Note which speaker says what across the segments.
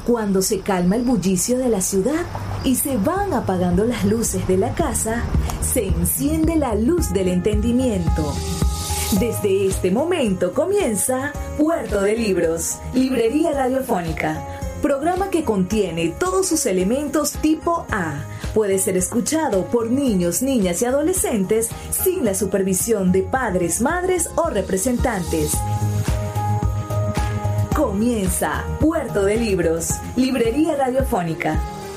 Speaker 1: Cuando se calma el bullicio de la ciudad y se van apagando las luces de la casa, se enciende la luz del entendimiento. Desde este momento comienza Puerto de Libros, Librería Radiofónica, programa que contiene todos sus elementos tipo A. Puede ser escuchado por niños, niñas y adolescentes sin la supervisión de padres, madres o representantes. Comienza Puerto de Libros, Librería Radiofónica.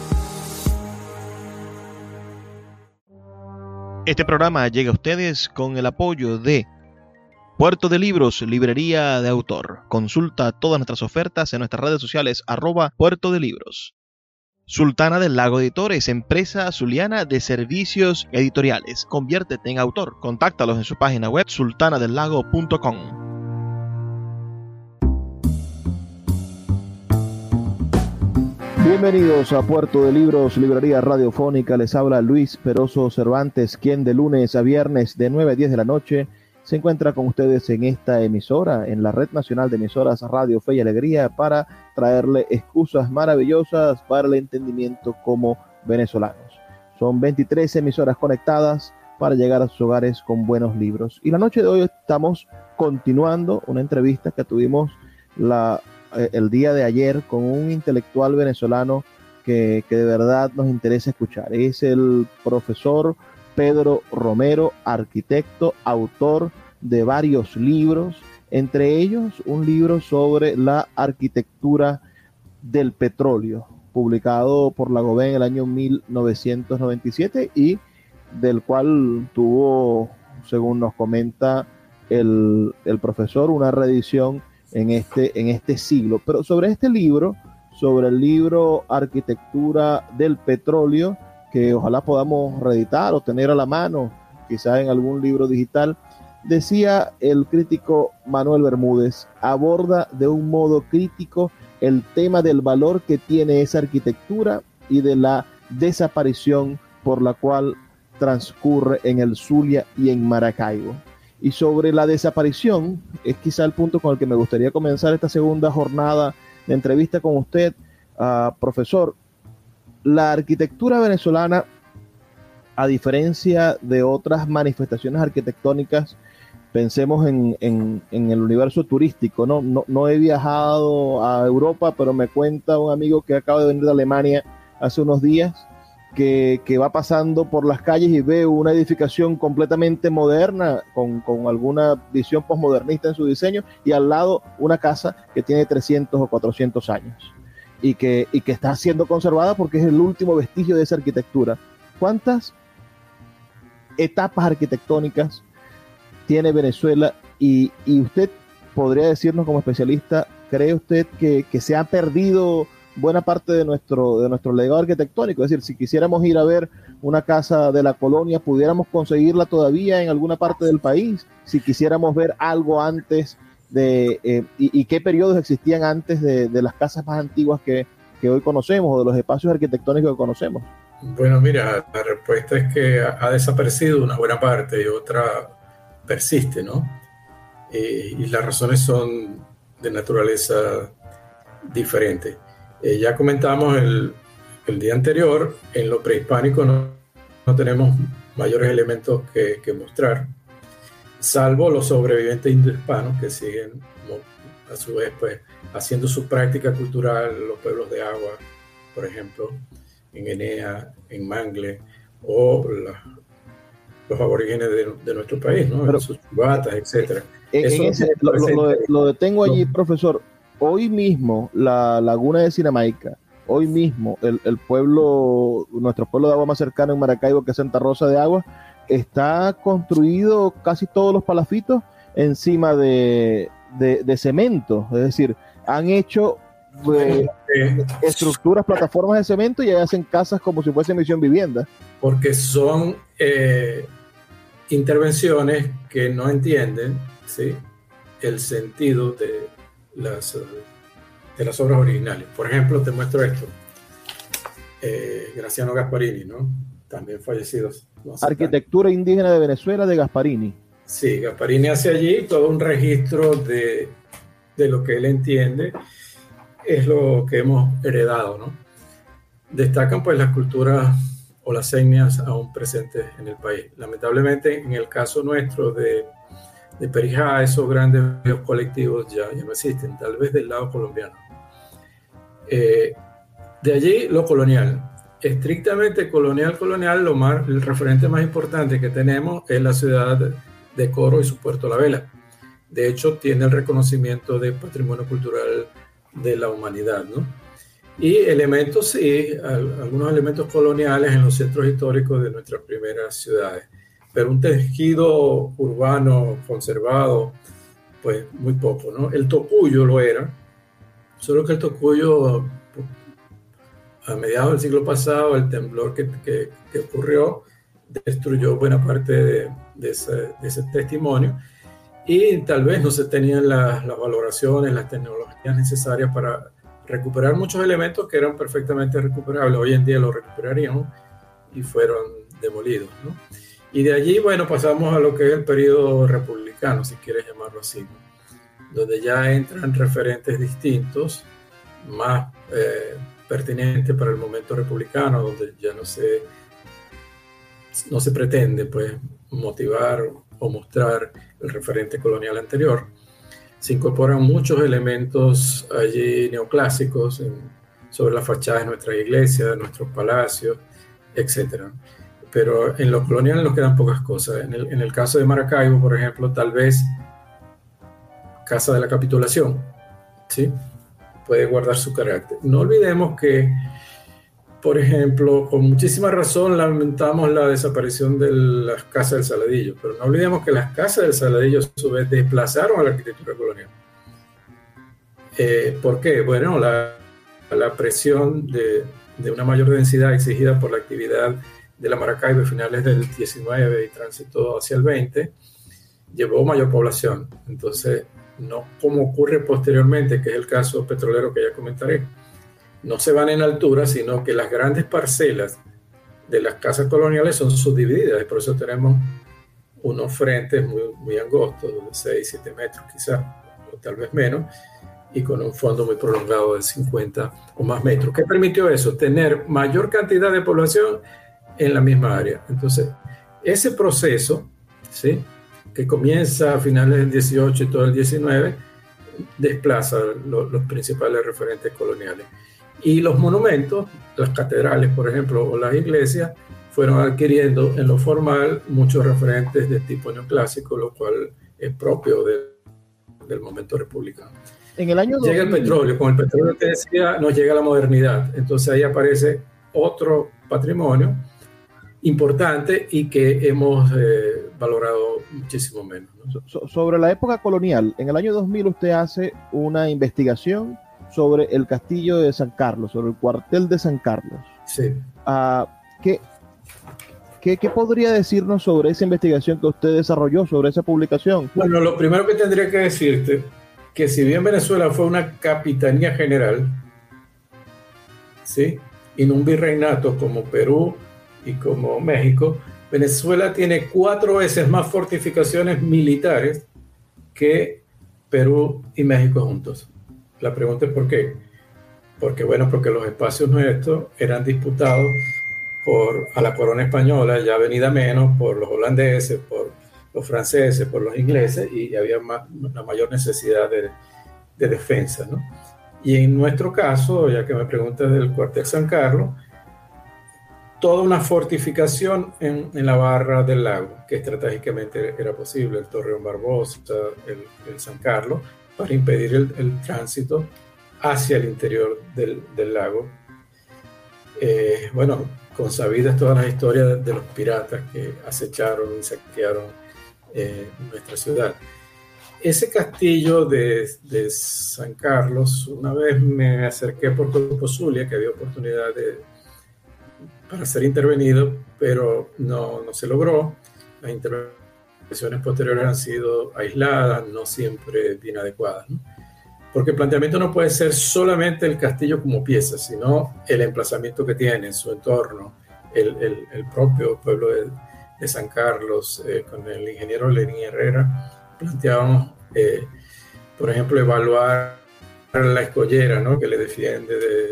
Speaker 2: Este programa llega a ustedes con el apoyo de Puerto de Libros, Librería de Autor. Consulta todas nuestras ofertas en nuestras redes sociales @Puerto de Libros. Sultana del Lago Editores, empresa zuliana de servicios editoriales. Conviértete en autor. Contáctalos en su página web sultanadelago.com.
Speaker 3: Bienvenidos a Puerto de Libros, Librería Radiofónica. Les habla Luis Peroso Cervantes, quien de lunes a viernes de 9 a 10 de la noche se encuentra con ustedes en esta emisora, en la Red Nacional de Emisoras Radio Fe y Alegría, para traerle excusas maravillosas para el entendimiento como venezolanos. Son 23 emisoras conectadas para llegar a sus hogares con buenos libros. Y la noche de hoy estamos continuando una entrevista que tuvimos el día de ayer con un intelectual venezolano que de verdad nos interesa escuchar. Es el profesor Pedro Romero, arquitecto, autor de varios libros, entre ellos un libro sobre la arquitectura del petróleo, publicado por la Goben en el año 1997 y del cual tuvo, según nos comenta el profesor, una reedición en este siglo. Pero sobre este libro, sobre el libro Arquitectura del Petróleo, que ojalá podamos reeditar o tener a la mano, quizás en algún libro digital, decía el crítico Manuel Bermúdez, aborda de un modo crítico el tema del valor que tiene esa arquitectura y de la desaparición por la cual transcurre en el Zulia y en Maracaibo. Y sobre la desaparición, es quizá el punto con el que me gustaría comenzar esta segunda jornada de entrevista con usted, profesor. La arquitectura venezolana, a diferencia de otras manifestaciones arquitectónicas, pensemos en el universo turístico, no he viajado a Europa, pero me cuenta un amigo que acaba de venir de Alemania hace unos días, que va pasando por las calles y ve una edificación completamente moderna, con alguna visión posmodernista en su diseño, y al lado una casa que tiene 300 o 400 años. Y que está siendo conservada porque es el último vestigio de esa arquitectura. ¿Cuántas etapas arquitectónicas tiene Venezuela? Y usted podría decirnos, como especialista, ¿cree usted que se ha perdido buena parte de nuestro legado arquitectónico? Es decir, si quisiéramos ir a ver una casa de la colonia, ¿pudiéramos conseguirla todavía en alguna parte del país? Si quisiéramos ver algo antes y qué periodos existían antes de las casas más antiguas que hoy conocemos, o de los espacios arquitectónicos que conocemos.
Speaker 4: Bueno, mira, la respuesta es que ha desaparecido una buena parte y otra persiste, ¿no? Y las razones son de naturaleza diferente. Ya comentamos el día anterior, en lo prehispánico no tenemos mayores elementos que mostrar, salvo los sobrevivientes indohispanos que siguen, a su vez, pues, haciendo su práctica cultural, los pueblos de agua, por ejemplo, en Enea, en Mangle, o los aborígenes de nuestro país, ¿no? Pero, sus chubatas, etc.
Speaker 3: Lo detengo allí, profesor. Hoy mismo, la laguna de Sinamaica, hoy mismo, nuestro pueblo de agua más cercano en Maracaibo, que es Santa Rosa de Agua, está construido casi todos los palafitos encima de cemento. Es decir, han hecho estructuras, plataformas de cemento, y hacen casas como si fuese misión vivienda.
Speaker 4: Porque son intervenciones que no entienden, ¿sí?, el sentido de las obras originales. Por ejemplo, te muestro esto. Graciano Gasparini, ¿no? También fallecido.
Speaker 3: Arquitectura indígena de Venezuela, de Gasparini.
Speaker 4: Sí, Gasparini hace allí todo un registro de lo que él entiende es lo que hemos heredado, ¿no? Destacan pues las culturas o las etnias aún presentes en el país. Lamentablemente, en el caso nuestro de Perijá, esos grandes colectivos ya no existen, tal vez del lado colombiano. De allí lo colonial. Estrictamente colonial, el referente más importante que tenemos es la ciudad de Coro y su puerto La Vela. De hecho, tiene el reconocimiento de Patrimonio Cultural de la Humanidad, ¿no? Y elementos, sí, algunos elementos coloniales en los centros históricos de nuestras primeras ciudades, pero un tejido urbano conservado, pues muy poco, ¿no? El Tocuyo lo era, solo que el Tocuyo, a mediados del siglo pasado, el temblor que ocurrió destruyó buena parte de ese testimonio, y tal vez no se tenían las valoraciones, las tecnologías necesarias para recuperar muchos elementos que eran perfectamente recuperables. Hoy en día los recuperaríamos y fueron demolidos, ¿no? Y de allí, bueno, pasamos a lo que es el periodo republicano, si quieres llamarlo así, ¿no? Donde ya entran referentes distintos, más pertinentes para el momento republicano, donde ya no se pretende pues motivar o mostrar el referente colonial anterior. Se incorporan muchos elementos allí neoclásicos sobre las fachadas de nuestras iglesias, de nuestros palacios, etc. Pero en lo colonial nos quedan pocas cosas. En el caso de Maracaibo, por ejemplo, tal vez Casa de la Capitulación, ¿sí? Puede guardar su carácter. No olvidemos que, por ejemplo, con muchísima razón lamentamos la desaparición de las casas del Saladillo, pero no olvidemos que las casas del Saladillo a su vez desplazaron a la arquitectura colonial. ¿Por qué? Bueno, la presión de una mayor densidad exigida por la actividad de la Maracaibo a finales del 19 y tránsito hacia el 20 llevó mayor población. Entonces, no como ocurre posteriormente, que es el caso petrolero que ya comentaré, no se van en altura, sino que las grandes parcelas de las casas coloniales son subdivididas, y por eso tenemos unos frentes muy, muy angostos, de 6, 7 metros quizás, o tal vez menos, y con un fondo muy prolongado de 50 o más metros. ¿Qué permitió eso? Tener mayor cantidad de población en la misma área. Entonces, ese proceso, ¿sí?, que comienza a finales del 18 y todo el 19, desplaza los principales referentes coloniales. Y los monumentos, las catedrales, por ejemplo, o las iglesias, fueron adquiriendo en lo formal muchos referentes de tipo neoclásico, lo cual es propio del momento republicano.
Speaker 3: En el año 2000,
Speaker 4: llega el petróleo, con el petróleo que decía, nos llega la modernidad. Entonces ahí aparece otro patrimonio importante y que hemos valorado muchísimo menos, ¿no?
Speaker 3: Sobre la época colonial, en el año 2000 usted hace una investigación sobre el castillo de San Carlos, sobre el cuartel de San Carlos.
Speaker 4: Sí.
Speaker 3: ¿Qué podría decirnos sobre esa investigación que usted desarrolló, sobre esa publicación?
Speaker 4: Bueno, lo primero que tendría que decirte, que si bien Venezuela fue una capitanía general, ¿sí?, y no un virreinato como Perú y como México, Venezuela tiene 4 veces más fortificaciones militares que Perú y México juntos. La pregunta es ¿por qué? Porque los espacios nuestros eran disputados a la corona española, ya venida menos, por los holandeses, por los franceses, por los ingleses, y había una mayor necesidad de defensa, ¿no? Y en nuestro caso, ya que me preguntas del cuartel San Carlos, toda una fortificación en la barra del lago, que estratégicamente era posible, el Torreón Barbosa, el San Carlos, para impedir el tránsito hacia el interior del lago. Consabidas todas las historias de los piratas que acecharon y saquearon nuestra ciudad. Ese castillo de San Carlos, una vez me acerqué por Campo Zulia, que había oportunidad para ser intervenido, pero no se logró. Las intervenciones posteriores han sido aisladas, no siempre bien adecuadas, ¿no? Porque el planteamiento no puede ser solamente el castillo como pieza, sino el emplazamiento que tiene, su entorno, el propio pueblo de San Carlos. Con el ingeniero Lenín Herrera planteábamos, por ejemplo, evaluar la escollera, ¿no?, que le defiende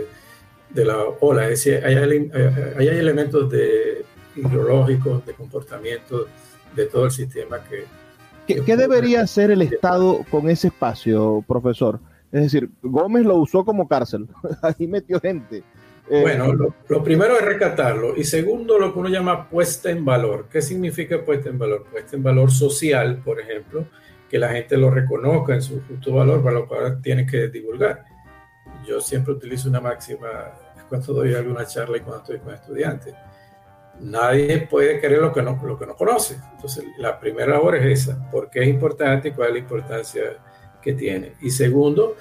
Speaker 4: de la ola. Es decir, hay elementos hidrológicos, de comportamiento de todo el sistema
Speaker 3: ¿Qué debería hacer el Estado con ese espacio, profesor? Es decir, Gómez lo usó como cárcel, ahí metió gente.
Speaker 4: Bueno, lo primero es rescatarlo, y segundo, lo que uno llama puesta en valor. ¿Qué significa puesta en valor? Puesta en valor social, por ejemplo, que la gente lo reconozca en su justo valor, para lo cual tiene que divulgar. Yo siempre utilizo una máxima cuando doy alguna charla y cuando estoy con estudiantes. Nadie puede querer lo que no conoce. Entonces, la primera labor es esa. ¿Por qué es importante y cuál es la importancia que tiene? Y segundo,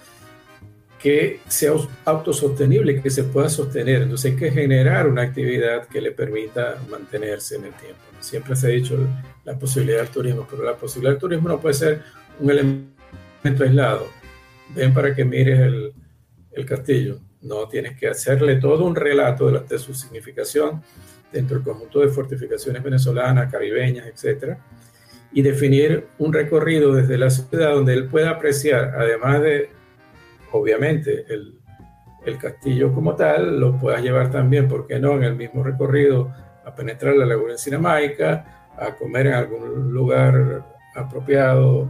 Speaker 4: que sea autosostenible, que se pueda sostener. Entonces hay que generar una actividad que le permita mantenerse en el tiempo. Siempre se ha dicho la posibilidad del turismo, pero la posibilidad del turismo no puede ser un elemento aislado. Ven para que mires el castillo. No, tienes que hacerle todo un relato de su significación dentro del conjunto de fortificaciones venezolanas, caribeñas, etc. Y definir un recorrido desde la ciudad donde él pueda apreciar, además de, obviamente, el castillo como tal, lo puedas llevar también, ¿por qué no?, en el mismo recorrido a penetrar la laguna Encinamaica, a comer en algún lugar apropiado,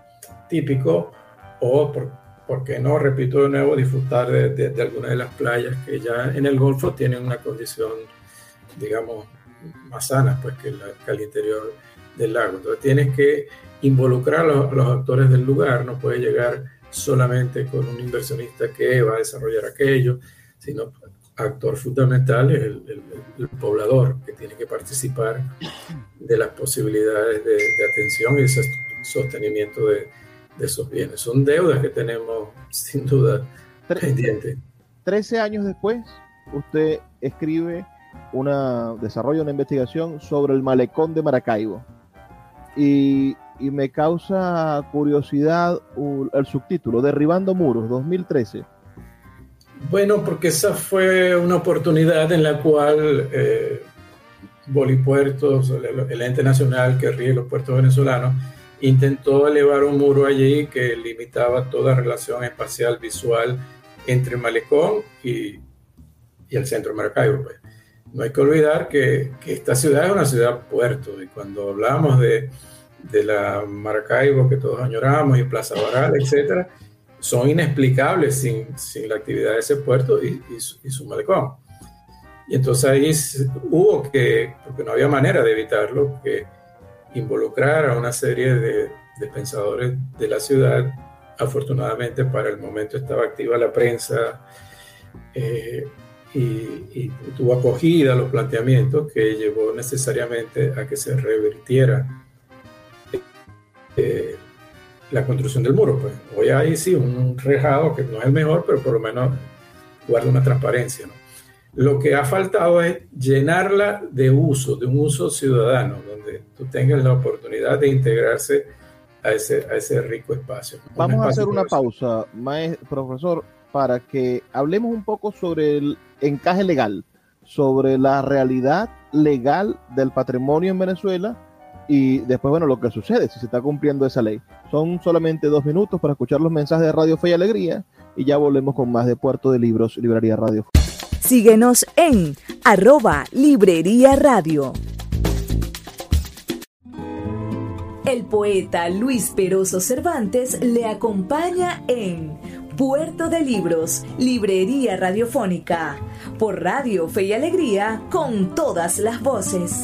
Speaker 4: típico, o ¿por qué no?, repito de nuevo, disfrutar de algunas de las playas que ya en el Golfo tienen una condición, digamos, más sana, pues, que el interior del lago. Entonces tienes que involucrar a los actores del lugar, no puedes llegar solamente con un inversionista que va a desarrollar aquello, sino actor fundamental es el poblador, que tiene que participar de las posibilidades de atención y ese sostenimiento de esos bienes. Son deudas que tenemos sin duda pendientes.
Speaker 3: 13 años después, usted desarrolla una investigación sobre el malecón de Maracaibo. Y me causa curiosidad el subtítulo, Derribando Muros, 2013.
Speaker 4: Bueno, porque esa fue una oportunidad en la cual Bolipuertos, el ente nacional que rige los puertos venezolanos, intentó elevar un muro allí que limitaba toda relación espacial visual entre el malecón y el centro de Maracaibo. Pues. No hay que olvidar que esta ciudad es una ciudad puerto, y cuando hablamos de la Maracaibo que todos añoramos y Plaza Baral, etcétera, son inexplicables sin la actividad de ese puerto y su malecón. Y entonces ahí hubo que, porque no había manera de evitarlo, que involucrar a una serie de pensadores de la ciudad. Afortunadamente para el momento estaba activa la prensa y tuvo acogida los planteamientos, que llevó necesariamente a que se revirtiera la construcción del muro. Pues hoy hay sí un rejado que no es el mejor, pero por lo menos guarda una transparencia, ¿no? Lo que ha faltado es llenarla de un uso ciudadano, donde tú tengas la oportunidad de integrarse a ese rico espacio.
Speaker 3: Vamos a hacer una pausa, profesor, para que hablemos un poco sobre el encaje legal, sobre la realidad legal del patrimonio en Venezuela y después, bueno, lo que sucede, si se está cumpliendo esa ley. Son solamente 2 minutos para escuchar los mensajes de Radio Fe y Alegría y ya volvemos con más de Puerto de Libros, Librería Radio.
Speaker 1: Síguenos en @Librería Radio. El poeta Luis Peroso Cervantes le acompaña en Puerto de Libros, Librería Radiofónica, por Radio Fe y Alegría, con todas las voces.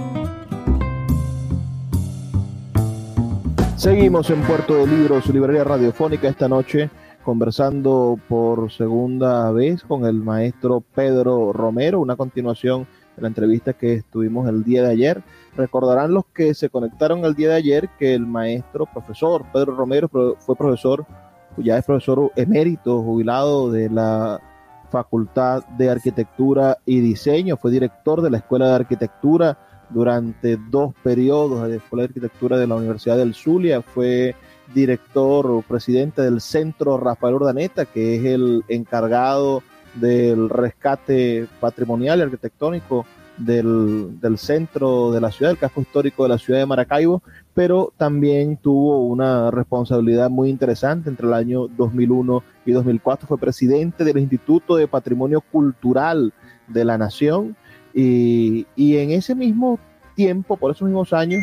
Speaker 3: Seguimos en Puerto de Libros, Librería Radiofónica, esta noche conversando por segunda vez con el maestro Pedro Romero, una continuación de la entrevista que estuvimos el día de ayer. Recordarán los que se conectaron el día de ayer que el maestro profesor Pedro Romero fue profesor, ya es profesor emérito, jubilado de la Facultad de Arquitectura y Diseño, fue director de la Escuela de Arquitectura durante 2 periodos de la Escuela de Arquitectura de la Universidad del Zulia, fue director o presidente del Centro Rafael Urdaneta, que es el encargado del rescate patrimonial y arquitectónico del centro de la ciudad, del casco histórico de la ciudad de Maracaibo, pero también tuvo una responsabilidad muy interesante entre el año 2001 y 2004. Fue presidente del Instituto de Patrimonio Cultural de la Nación y en ese mismo tiempo, por esos mismos años,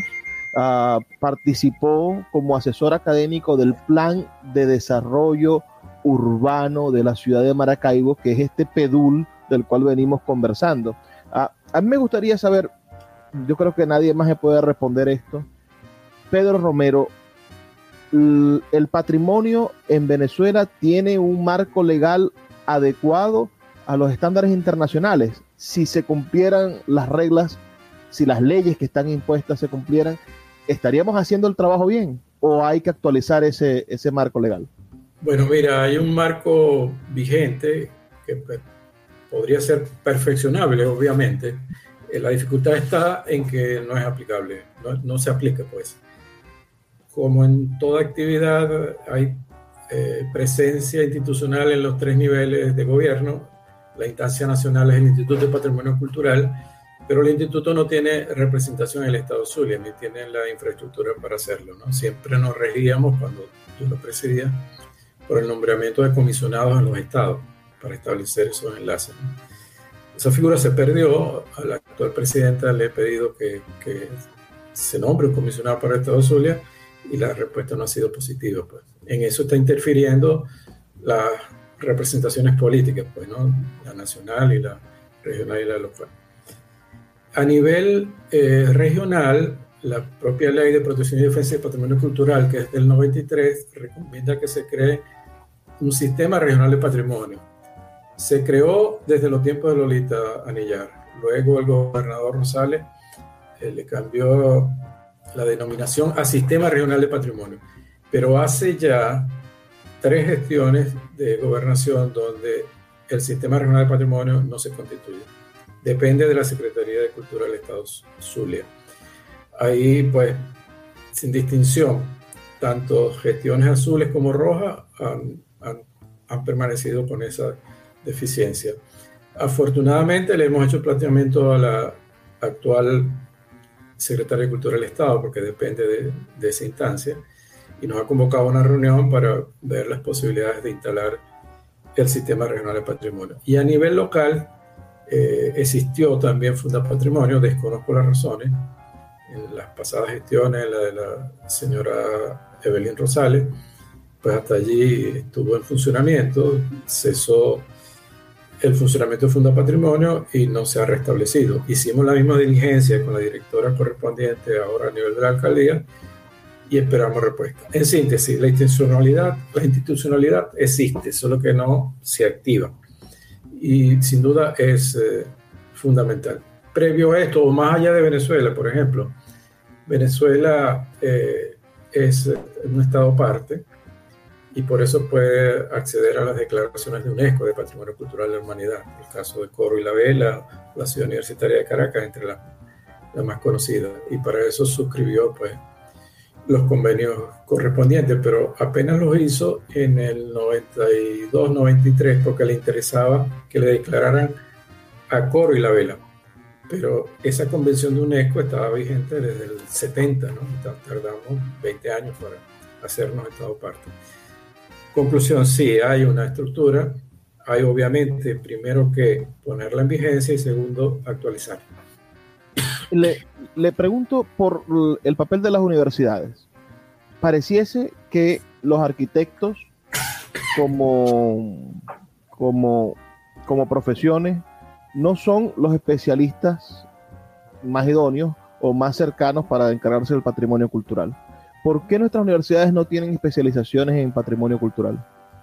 Speaker 3: participó como asesor académico del Plan de Desarrollo Urbano de la ciudad de Maracaibo, que es este PEDUL del cual venimos conversando. A mí me gustaría saber, yo creo que nadie más me puede responder esto, Pedro Romero, ¿el patrimonio en Venezuela tiene un marco legal adecuado a los estándares internacionales? Si se cumplieran las reglas, si las leyes que están impuestas se cumplieran, ¿estaríamos haciendo el trabajo bien o hay que actualizar ese marco legal?
Speaker 4: Bueno, mira, hay un marco vigente que podría ser perfeccionable, obviamente. La dificultad está en que no es aplicable, no se aplica, pues. Como en toda actividad, hay presencia institucional en los 3 niveles de gobierno. La instancia nacional es el Instituto de Patrimonio Cultural, pero el instituto no tiene representación en el Estado Zulia, ni tiene la infraestructura para hacerlo, ¿no? Siempre nos regíamos, cuando yo lo presidía, por el nombramiento de comisionados en los estados para establecer esos enlaces, ¿no? Esa figura se perdió. A la actual presidenta le he pedido que se nombre un comisionado para el Estado Zulia y la respuesta no ha sido positiva, pues. En eso está interfiriendo las representaciones políticas, pues, ¿no? La nacional y la regional y la local. A nivel regional, la propia Ley de Protección y Defensa del Patrimonio Cultural, que es del 93, recomienda que se cree un sistema regional de patrimonio. Se creó desde los tiempos de Lolita Anillar. Luego el gobernador Rosales le cambió la denominación a Sistema Regional de Patrimonio. Pero hace ya 3 gestiones de gobernación donde el Sistema Regional de Patrimonio no se constituye. Depende de la Secretaría de Cultura del Estado Zulia. Ahí, pues, sin distinción, tanto gestiones azules como rojas han permanecido con esa deficiencia. Afortunadamente, le hemos hecho planteamiento a la actual secretaria de Cultura del Estado, porque depende de esa instancia, y nos ha convocado a una reunión para ver las posibilidades de instalar el Sistema Regional de Patrimonio. Y a nivel local, existió también Fundapatrimonio, desconozco las razones. En las pasadas gestiones, la de la señora Evelyn Rosales, pues hasta allí estuvo en funcionamiento, cesó el funcionamiento de Fundapatrimonio y no se ha restablecido. Hicimos la misma diligencia con la directora correspondiente ahora a nivel de la alcaldía y esperamos respuesta. En síntesis, la institucionalidad existe, solo que no se activa. Y sin duda es fundamental. Previo a esto, o más allá de Venezuela, por ejemplo, Venezuela es un estado parte y por eso puede acceder a las declaraciones de UNESCO de Patrimonio Cultural de la Humanidad. El caso de Coro y la Vela, la Ciudad Universitaria de Caracas, entre las más conocidas. Y para eso suscribió, pues, los convenios correspondientes, pero apenas los hizo en el 92-93 porque le interesaba que le declararan a Coro y la Vela. Pero esa convención de UNESCO estaba vigente desde el 70, ¿no? Tardamos 20 años para hacernos estado parte. Conclusión, sí, hay una estructura, hay obviamente primero que ponerla en vigencia y segundo, actualizarla.
Speaker 3: Le pregunto por el papel de las universidades. Pareciese que los arquitectos como profesiones no son los especialistas más idóneos o más cercanos para encargarse del patrimonio cultural. ¿Por qué nuestras universidades no tienen especializaciones en patrimonio cultural?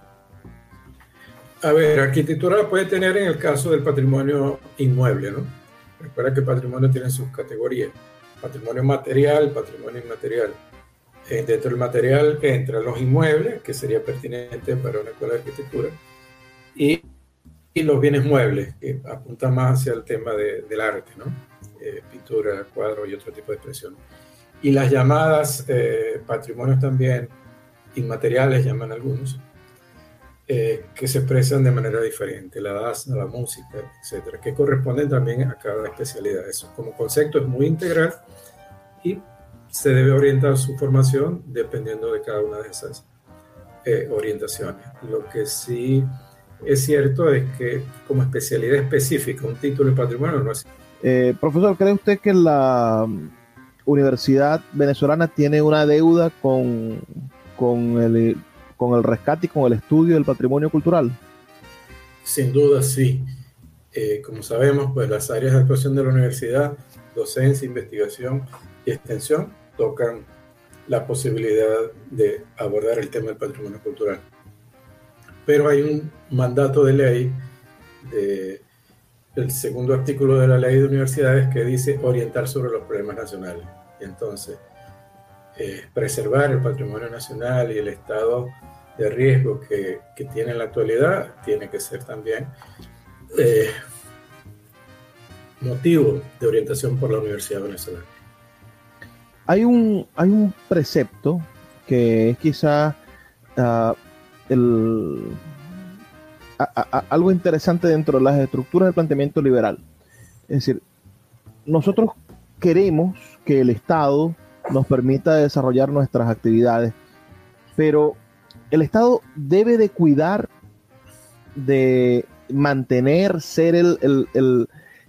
Speaker 4: A ver, arquitectura puede tener en el caso del patrimonio inmueble, ¿no? Recuerda que el patrimonio tiene sus categorías: patrimonio material, patrimonio inmaterial. Dentro del material entran los inmuebles, que sería pertinente para una escuela de arquitectura, y los bienes muebles, que apuntan más hacia el tema del arte, ¿no? Pintura, cuadro y otro tipo de expresión. Y las llamadas patrimonios también inmateriales, llaman algunos, que se expresan de manera diferente, la danza, la música, etcétera, que corresponden también a cada especialidad. Eso como concepto es muy integral y se debe orientar su formación dependiendo de cada una de esas orientaciones. Lo que sí es cierto es que como especialidad específica, un título de patrimonio no es.
Speaker 3: Profesor, ¿cree usted que la Universidad Venezolana tiene una deuda con el rescate y con el estudio del patrimonio cultural?
Speaker 4: Sin duda, sí. Como sabemos, pues las áreas de actuación de la universidad, docencia, investigación y extensión, tocan la posibilidad de abordar el tema del patrimonio cultural. Pero hay un mandato de ley, el segundo artículo de la ley de universidades, que dice orientar sobre los problemas nacionales. Y entonces, preservar el patrimonio nacional y el estado de riesgo que tiene en la actualidad tiene que ser también motivo de orientación por la Universidad Venezolana.
Speaker 3: Hay un precepto que es quizá algo interesante dentro de las estructuras del planteamiento liberal. Es decir, nosotros queremos que el Estado nos permita desarrollar nuestras actividades, pero el Estado debe de cuidar de mantener, ser el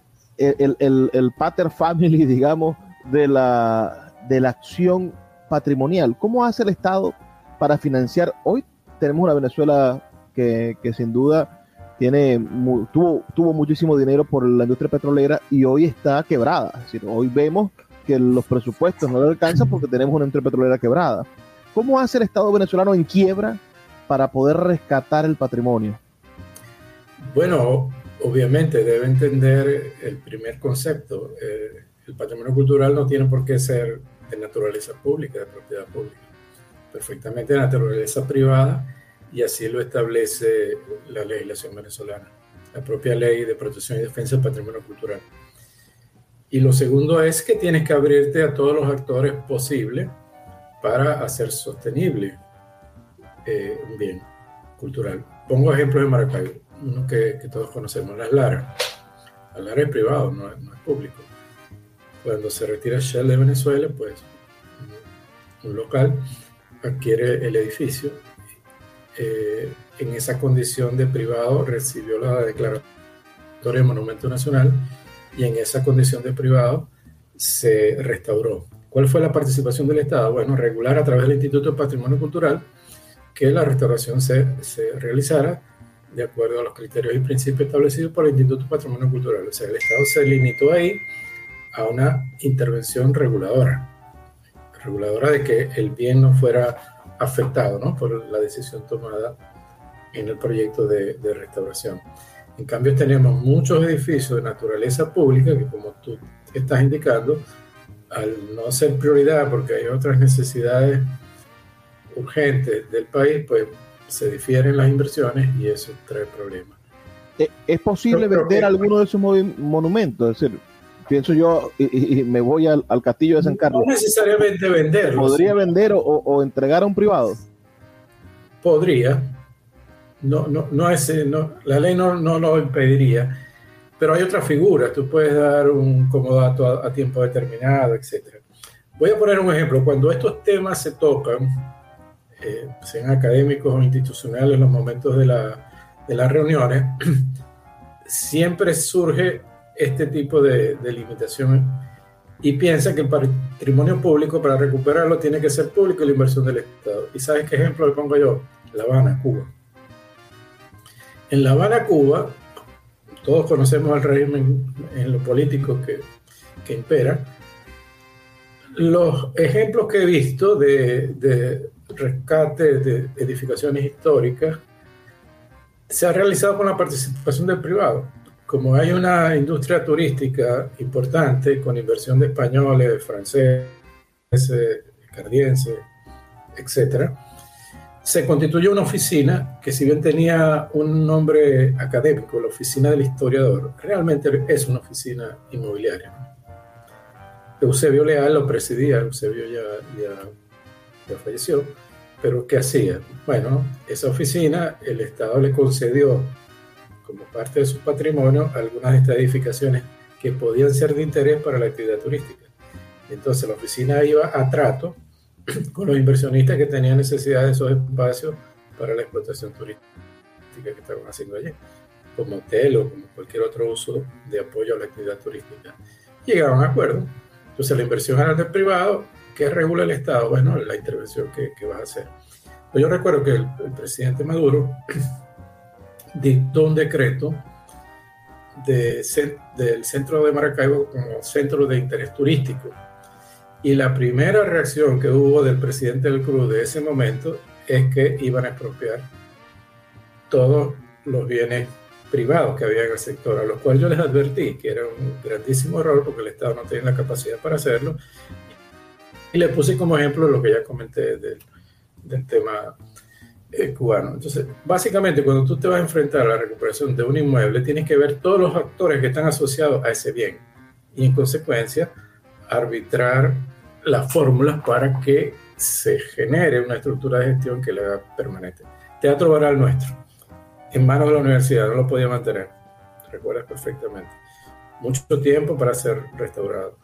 Speaker 3: pater family, digamos, de la acción patrimonial. ¿Cómo hace el Estado para financiar? Hoy tenemos una Venezuela que sin duda tuvo muchísimo dinero por la industria petrolera y hoy está quebrada. Es decir, hoy vemos que los presupuestos no le alcanzan porque tenemos una industria petrolera quebrada. ¿Cómo hace el Estado venezolano en quiebra para poder rescatar el patrimonio?
Speaker 4: Bueno, obviamente debe entender el primer concepto. El patrimonio cultural no tiene por qué ser de naturaleza pública, de propiedad pública. Perfectamente de naturaleza privada, y así lo establece la legislación venezolana, la propia ley de protección y defensa del patrimonio cultural. Y lo segundo es que tienes que abrirte a todos los actores posibles para hacer sostenible un bien cultural. Pongo ejemplos de Maracaibo, uno que todos conocemos, las Lara. La Lara es privado, no es público. Cuando se retira Shell de Venezuela, pues un local adquiere el edificio. En esa condición de privado recibió la declaratoria de Monumento Nacional y en esa condición de privado se restauró. ¿Cuál fue la participación del Estado? Bueno, regular a través del Instituto de Patrimonio Cultural que la restauración se realizara de acuerdo a los criterios y principios establecidos por el Instituto de Patrimonio Cultural. O sea, el Estado se limitó ahí a una intervención reguladora de que el bien no fuera afectado, ¿no?, por la decisión tomada en el proyecto de restauración. En cambio, tenemos muchos edificios de naturaleza pública que, como tú estás indicando, al no ser prioridad porque hay otras necesidades urgentes del país, pues se difieren las inversiones y eso trae problemas.
Speaker 3: ¿Es posible vender alguno de esos monumentos? Es decir, pienso yo, y me voy al castillo de San Carlos.
Speaker 4: No necesariamente venderlo.
Speaker 3: ¿Podría vender o entregar a un privado?
Speaker 4: Podría. No, la ley no lo impediría. Pero hay otras figuras. Tú puedes dar un comodato a tiempo determinado, etc. Voy a poner un ejemplo. Cuando estos temas se tocan, sean académicos o institucionales, en los momentos de las reuniones, siempre surge este tipo de limitación y piensa que el patrimonio público, para recuperarlo, tiene que ser público y la inversión del Estado. ¿Y sabes qué ejemplo le pongo yo? La Habana, Cuba. En La Habana, Cuba, todos conocemos el régimen en lo político que impera. Los ejemplos que he visto de rescate de edificaciones históricas se ha realizado con la participación del privado. Como hay una industria turística importante con inversión de españoles, franceses, canadienses, etc., se constituyó una oficina que, si bien tenía un nombre académico, la Oficina del Historiador, realmente es una oficina inmobiliaria. Eusebio Leal lo presidía. Eusebio ya falleció, pero ¿qué hacía? Bueno, esa oficina, el Estado le concedió como parte de su patrimonio algunas de estas edificaciones que podían ser de interés para la actividad turística. Entonces la oficina iba a trato con los inversionistas que tenían necesidad de esos espacios para la explotación turística que estaban haciendo allí, como hotel o como cualquier otro uso de apoyo a la actividad turística. Llegaban a acuerdo. Entonces la inversión era del privado. ¿Qué regula el Estado? Bueno, la intervención que vas a hacer. Pues yo recuerdo que el presidente Maduro dictó un decreto del centro de Maracaibo como centro de interés turístico. Y la primera reacción que hubo del presidente del CRUZ de ese momento es que iban a expropiar todos los bienes privados que había en el sector, a los cuales yo les advertí que era un grandísimo error porque el Estado no tenía la capacidad para hacerlo. Y le puse como ejemplo lo que ya comenté del tema cubano. Entonces, básicamente, cuando tú te vas a enfrentar a la recuperación de un inmueble, tienes que ver todos los actores que están asociados a ese bien y, en consecuencia, arbitrar las fórmulas para que se genere una estructura de gestión que le haga permanente. Teatro Baral nuestro, en manos de la universidad, no lo podía mantener, recuerdas perfectamente. Mucho tiempo para ser restaurado.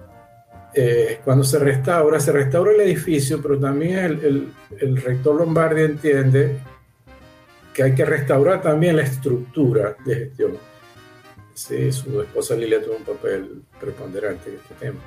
Speaker 4: Cuando se restaura el edificio, pero también el rector Lombardi entiende que hay que restaurar también la estructura de gestión. Sí, su esposa Lilia tuvo un papel preponderante en este tema.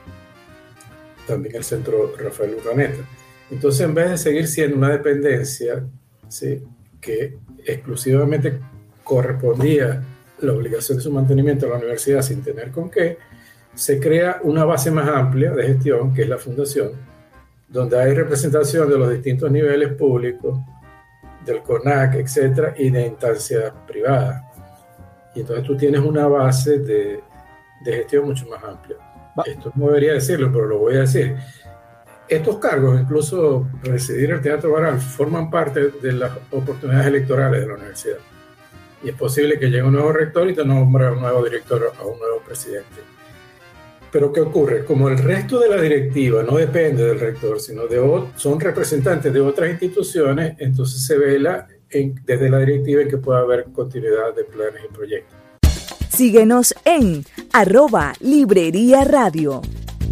Speaker 4: También el centro Rafael Urdaneta. Entonces, en vez de seguir siendo una dependencia, ¿sí?, que exclusivamente correspondía la obligación de su mantenimiento a la universidad sin tener con qué, se crea una base más amplia de gestión, que es la fundación, donde hay representación de los distintos niveles públicos, del CONAC, etcétera, y de instancias privadas. Y entonces tú tienes una base de gestión mucho más amplia. Esto no debería decirlo, pero lo voy a decir. Estos cargos, incluso presidir el Teatro Baral, forman parte de las oportunidades electorales de la universidad. Y es posible que llegue un nuevo rector y te nombra un nuevo director o un nuevo presidente. Pero ¿qué ocurre? Como el resto de la directiva no depende del rector, sino son representantes de otras instituciones, entonces se vela desde la directiva en que pueda haber continuidad de planes y proyectos.
Speaker 1: Síguenos en @Librería Radio.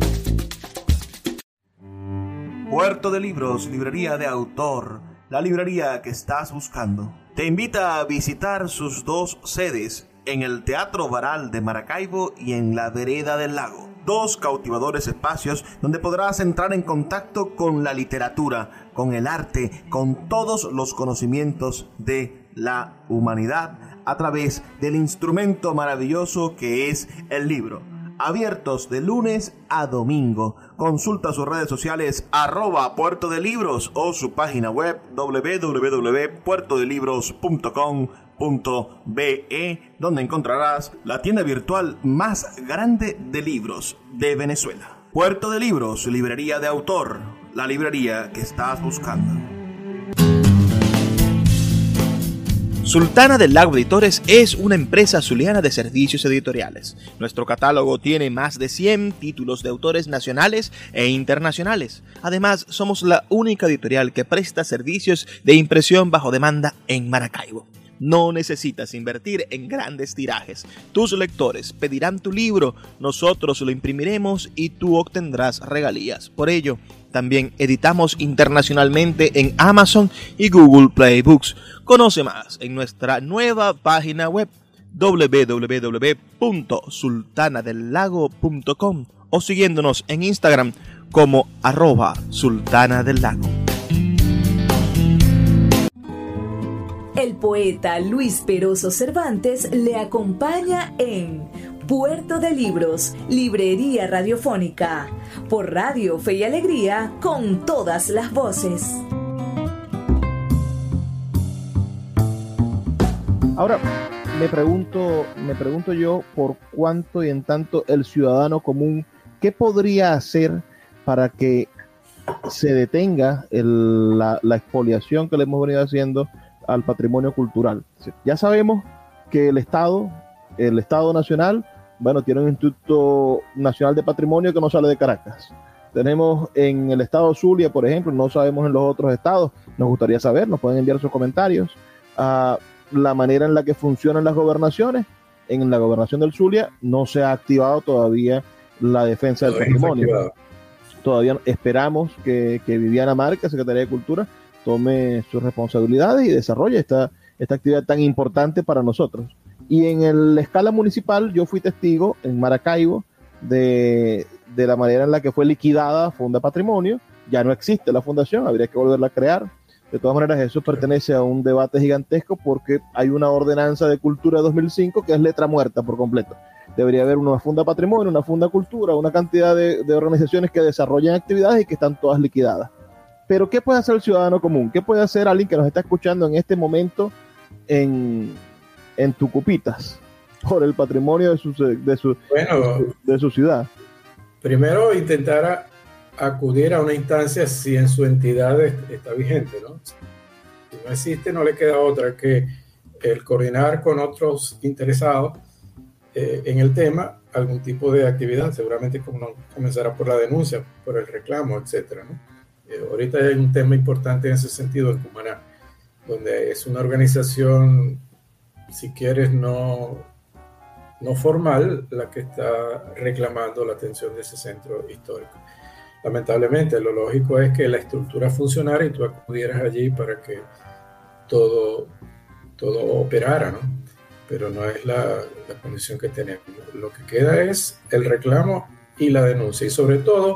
Speaker 2: Puerto de Libros, librería de autor, la librería que estás buscando. Te invita a visitar sus dos sedes, en el Teatro Baral de Maracaibo y en la Vereda del Lago. Dos cautivadores espacios donde podrás entrar en contacto con la literatura, con el arte, con todos los conocimientos de la humanidad a través del instrumento maravilloso que es el libro. Abiertos de lunes a domingo. Consulta sus redes sociales @Puerto de Libros o su página web www.puertodelibros.com.be, donde encontrarás la tienda virtual más grande de libros de Venezuela. Puerto de Libros, librería de autor, la librería que estás buscando. Sultana del Lago Editores es una empresa zuliana de servicios editoriales. Nuestro catálogo tiene más de 100 títulos de autores nacionales e internacionales. Además, somos la única editorial que presta servicios de impresión bajo demanda en Maracaibo. No necesitas invertir en grandes tirajes. Tus lectores pedirán tu libro, nosotros lo imprimiremos y tú obtendrás regalías. Por ello, también editamos internacionalmente en Amazon y Google Play Books. Conoce más en nuestra nueva página web www.sultanadelago.com o siguiéndonos en Instagram como @sultanadelago.
Speaker 1: El poeta Luis Peroso Cervantes le acompaña en Puerto de Libros, librería radiofónica, por Radio Fe y Alegría, con todas las voces.
Speaker 3: Ahora, me pregunto yo por cuánto y en tanto el ciudadano común, ¿qué podría hacer para que se detenga la expoliación que le hemos venido haciendo al patrimonio cultural? Ya sabemos que el Estado Nacional, bueno, tiene un Instituto Nacional de Patrimonio que no sale de Caracas. Tenemos en el estado Zulia, por ejemplo, no sabemos en los otros estados, nos gustaría saber, nos pueden enviar sus comentarios. La manera en la que funcionan las gobernaciones, en la gobernación del Zulia no se ha activado todavía la defensa del patrimonio. Todavía esperamos que Viviana Márquez, Secretaría de Cultura, tome sus responsabilidades y desarrolle esta actividad tan importante para nosotros. Y en la escala municipal, yo fui testigo en Maracaibo de la manera en la que fue liquidada Funda Patrimonio. Ya no existe la fundación, habría que volverla a crear. De todas maneras, eso pertenece a un debate gigantesco porque hay una ordenanza de cultura de 2005 que es letra muerta por completo. Debería haber una Funda Patrimonio, una Funda Cultura, una cantidad de organizaciones que desarrollan actividades y que están todas liquidadas. Pero ¿qué puede hacer el ciudadano común? ¿Qué puede hacer alguien que nos está escuchando en este momento en Tucupitas por el patrimonio de su ciudad?
Speaker 4: Primero, intentar acudir a una instancia si en su entidad está vigente, ¿no? Si no existe, no le queda otra que el coordinar con otros interesados en el tema algún tipo de actividad. Seguramente comenzará por la denuncia, por el reclamo, etcétera, ¿no? Ahorita hay un tema importante en ese sentido en Cumaná, donde es una organización, si quieres, no formal, la que está reclamando la atención de ese centro histórico. Lamentablemente, lo lógico es que la estructura funcionara y tú acudieras allí para que todo operara, ¿no? Pero no es la condición que tenemos. Lo que queda es el reclamo y la denuncia. Y sobre todo,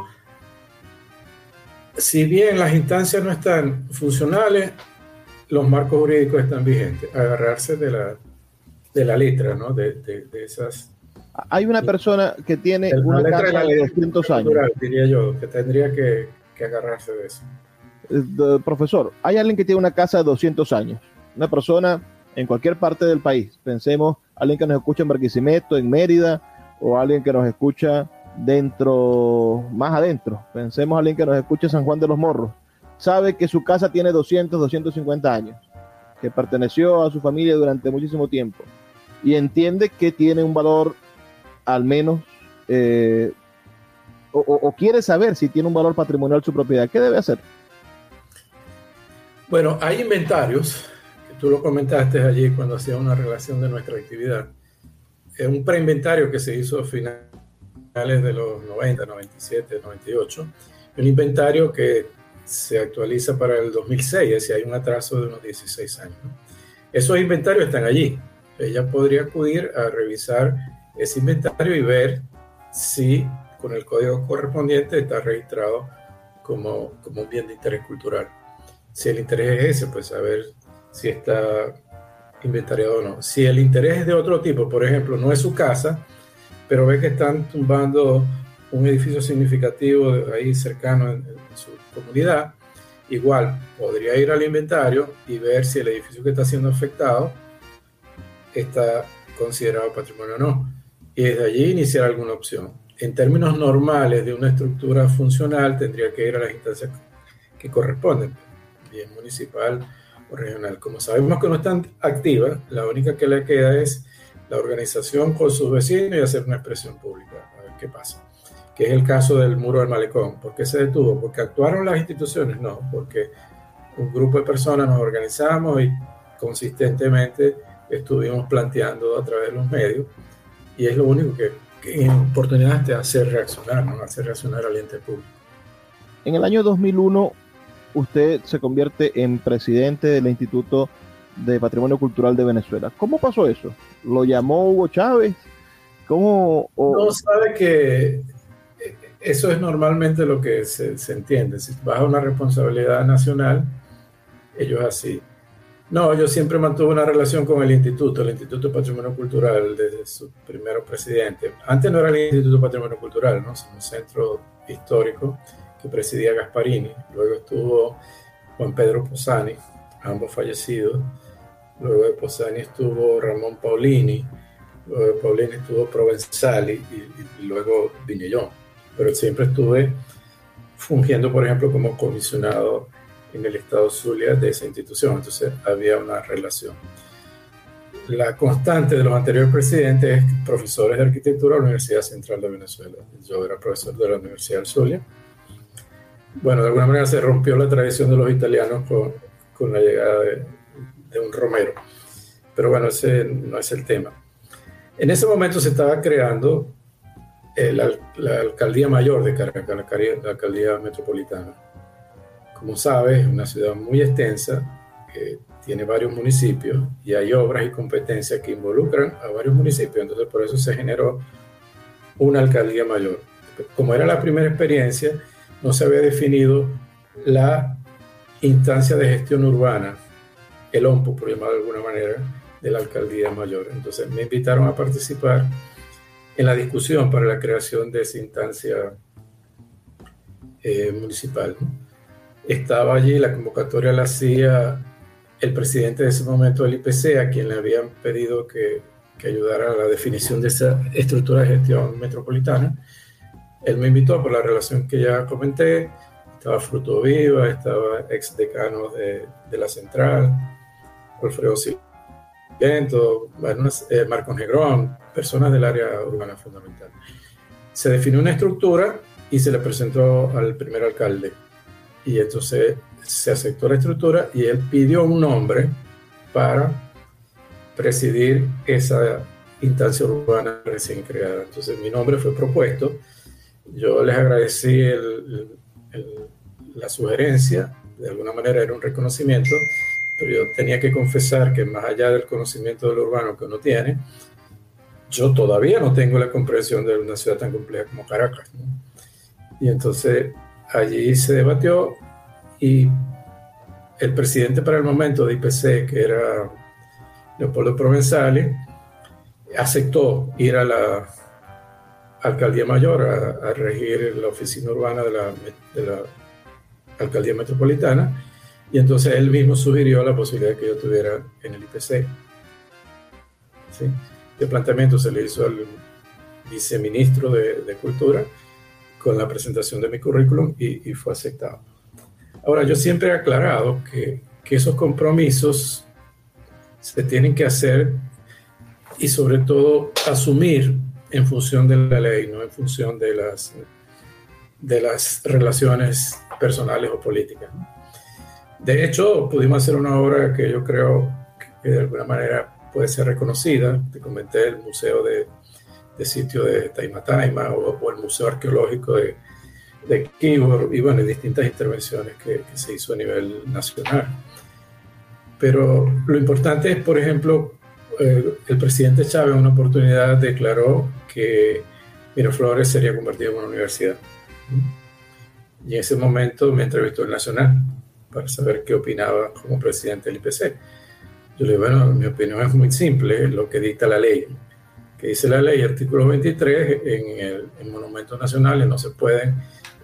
Speaker 4: si bien las instancias no están funcionales, los marcos jurídicos están vigentes. Agarrarse de la letra, ¿no? De esas...
Speaker 3: Hay una persona que tiene una casa de 200 años.
Speaker 4: Diría yo, que tendría que agarrarse de eso.
Speaker 3: Profesor, hay alguien que tiene una casa de 200 años. Una persona en cualquier parte del país. Pensemos, alguien que nos escucha en Barquisimeto, en Mérida, o alguien que nos escucha más adentro. Pensemos alguien que nos escucha en San Juan de los Morros. Sabe que su casa tiene 250 años, que perteneció a su familia durante muchísimo tiempo, y entiende que tiene un valor al menos, o quiere saber si tiene un valor patrimonial su propiedad. ¿Qué debe hacer?
Speaker 4: Bueno, hay inventarios, que tú lo comentaste allí cuando hacía una relación de nuestra actividad. Es un preinventario que se hizo a finales de los 90, 97, 98. Un inventario que se actualiza para el 2006, es decir, hay un atraso de unos 16 años, ¿no? Esos inventarios están allí. Ella podría acudir a revisar ese inventario y ver si con el código correspondiente está registrado como un bien de interés cultural. Si el interés es ese, pues saber si está inventariado o no. Si el interés es de otro tipo, por ejemplo, no es su casa, pero ve que están tumbando un edificio significativo ahí cercano en su comunidad, igual podría ir al inventario y ver si el edificio que está siendo afectado está considerado patrimonio o no, y desde allí iniciar alguna opción. En términos normales de una estructura funcional, tendría que ir a las instancias que corresponden, bien municipal o regional. Como sabemos que no están activas, la única que le queda es la organización con sus vecinos y hacer una expresión pública, a ver qué pasa. Que es el caso del muro del malecón. ¿Por qué se detuvo? ¿Porque actuaron las instituciones? No, porque un grupo de personas nos organizamos y consistentemente estuvimos planteando a través de los medios, y es lo único que en oportunidades te hace reaccionar, ¿no? Hace reaccionar al ente público.
Speaker 3: En el año 2001, usted se convierte en presidente del Instituto de Patrimonio Cultural de Venezuela. ¿Cómo pasó eso? ¿Lo llamó Hugo Chávez? ¿Cómo?
Speaker 4: No, sabe que eso es normalmente lo que se entiende. Si vas a una responsabilidad nacional, ellos así. No, yo siempre mantuve una relación con el Instituto de Patrimonio Cultural desde su primer presidente. Antes no era el Instituto de Patrimonio Cultural, ¿no? Sino un centro histórico que presidía Gasparini. Luego estuvo Juan Pedro Posani, ambos fallecidos. Luego de Posani estuvo Ramón Paulini. Luego de Paulini estuvo Provenzali y luego vine yo. Pero siempre estuve fungiendo, por ejemplo, como comisionado en el estado Zulia de esa institución. Entonces había una relación. La constante de los anteriores presidentes es profesores de arquitectura de la Universidad Central de Venezuela. Yo era profesor de la Universidad del Zulia. Bueno, de alguna manera se rompió la tradición de los italianos con la llegada de un Romero. Pero bueno, ese no es el tema. En ese momento se estaba creando la alcaldía mayor de Caracas, la alcaldía metropolitana. Como sabes, es una ciudad muy extensa, que tiene varios municipios y hay obras y competencias que involucran a varios municipios, entonces por eso se generó una alcaldía mayor. Como era la primera experiencia, no se había definido la instancia de gestión urbana, el OMPU, por llamarlo de alguna manera, de la alcaldía mayor. Entonces me invitaron a participar en la discusión para la creación de esa instancia municipal. Estaba allí, la convocatoria la hacía el presidente de ese momento del IPC, a quien le habían pedido que ayudara a la definición de esa estructura de gestión metropolitana. Él me invitó por la relación que ya comenté. Estaba Fruto Viva, estaba ex decano de la Central, Alfredo Silvento, Marcos Negrón, personas del área urbana fundamental. Se definió una estructura y se le presentó al primer alcalde. Y entonces se aceptó la estructura y él pidió un nombre para presidir esa instancia urbana recién creada. Entonces mi nombre fue propuesto. Yo les agradecí la sugerencia, de alguna manera era un reconocimiento, pero yo tenía que confesar que más allá del conocimiento de lo urbano que uno tiene, yo todavía no tengo la comprensión de una ciudad tan compleja como Caracas, ¿no? Y entonces allí se debatió y el presidente para el momento de IPC, que era Leopoldo Provenzali, aceptó ir a la alcaldía mayor a regir la oficina urbana de la alcaldía metropolitana, y entonces él mismo sugirió la posibilidad de que yo estuviera en el IPC. ¿Sí? El planteamiento se le hizo al viceministro de Cultura con la presentación de mi currículum y fue aceptado. Ahora, yo siempre he aclarado que esos compromisos se tienen que hacer y sobre todo asumir en función de la ley, no en función de las relaciones personales o políticas. De hecho, pudimos hacer una obra que yo creo que de alguna manera puede ser reconocida. Te comenté el museo de sitio de Taima o el museo arqueológico de Quibor, y bueno, distintas intervenciones que se hizo a nivel nacional. Pero lo importante es, por ejemplo, el presidente Chávez en una oportunidad declaró que Miraflores sería convertido en una universidad. Y en ese momento me entrevistó el Nacional para saber qué opinaba como presidente del IPC. Yo le digo, bueno, mi opinión es muy simple, lo que dicta la ley. Que dice la ley, artículo 23, en monumentos nacionales no se pueden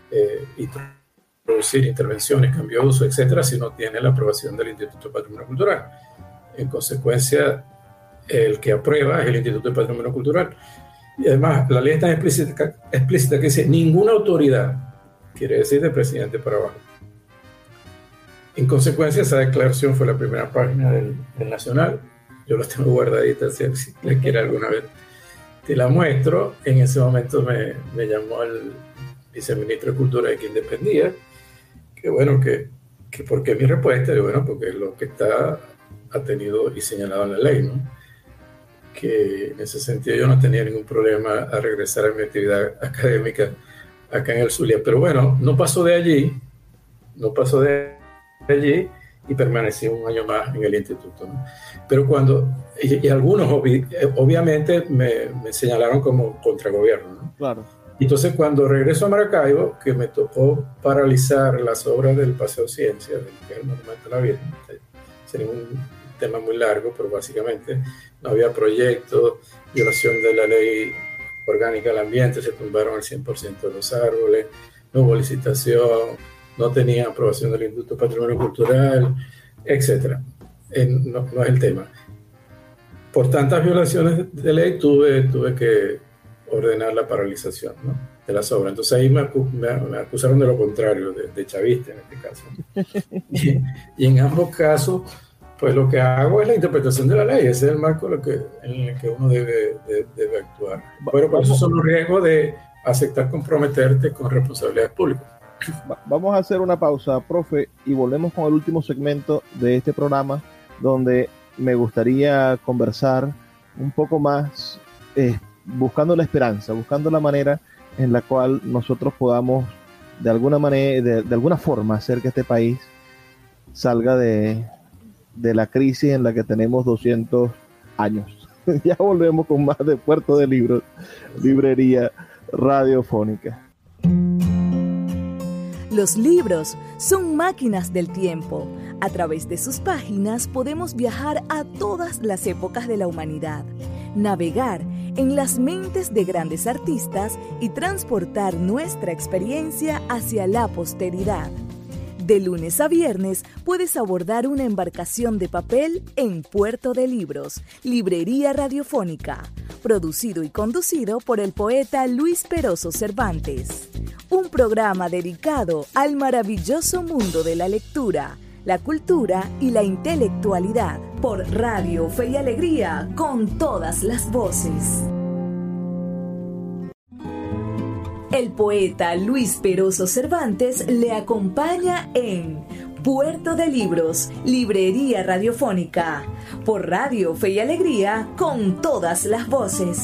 Speaker 4: introducir intervenciones, cambio de uso, etcétera, si no tiene la aprobación del Instituto de Patrimonio Cultural. En consecuencia, el que aprueba es el Instituto de Patrimonio Cultural. Y además, la ley es tan explícita que dice ninguna autoridad, quiere decir del presidente para abajo. En consecuencia, esa declaración fue la primera página del Nacional. Yo la tengo guardadita, si la quiere alguna vez te la muestro. En ese momento me llamó el viceministro de Cultura de quien dependía, que bueno, que ¿por qué mi respuesta? Y bueno, porque es lo que está atenido y señalado en la ley, ¿no? Que en ese sentido yo no tenía ningún problema a regresar a mi actividad académica acá en el Zulia. Pero bueno, no pasó de allí y permanecí un año más en el instituto, ¿no? Pero y algunos obviamente me señalaron como contragobierno, ¿no?
Speaker 3: Claro.
Speaker 4: Entonces cuando regreso a Maracaibo, que me tocó paralizar las obras del Paseo Ciencias, que es el Monumento a la Virgen, sería un tema muy largo, pero básicamente no había proyectos, violación de la ley orgánica del ambiente, se tumbaron el 100% de los árboles, no hubo licitación, no tenía aprobación del Instituto de Patrimonio Cultural, etc. No es el tema. Por tantas violaciones de ley tuve que ordenar la paralización, ¿no?, de las obras. Entonces ahí me acusaron de lo contrario, de chavista en este caso. Y en ambos casos, pues lo que hago es la interpretación de la ley, ese es el marco en el que uno debe actuar. Pero por eso son los riesgos de aceptar comprometerte con responsabilidades públicas.
Speaker 3: Vamos a hacer una pausa, profe, y volvemos con el último segmento de este programa, donde me gustaría conversar un poco más buscando la esperanza, buscando la manera en la cual nosotros podamos de alguna manera, de alguna forma hacer que este país salga de la crisis en la que tenemos 200 años. Ya volvemos con más de Puerto de Libros, librería radiofónica.
Speaker 1: Los libros son máquinas del tiempo. A través de sus páginas podemos viajar a todas las épocas de la humanidad, navegar en las mentes de grandes artistas y transportar nuestra experiencia hacia la posteridad. De lunes a viernes puedes abordar una embarcación de papel en Puerto de Libros, librería radiofónica, producido y conducido por el poeta Luis Peroso Cervantes. Un programa dedicado al maravilloso mundo de la lectura, la cultura y la intelectualidad, por Radio Fe y Alegría, con todas las voces. El poeta Luis Peroso Cervantes le acompaña en Puerto de Libros, librería radiofónica, por Radio Fe y Alegría, con todas las voces.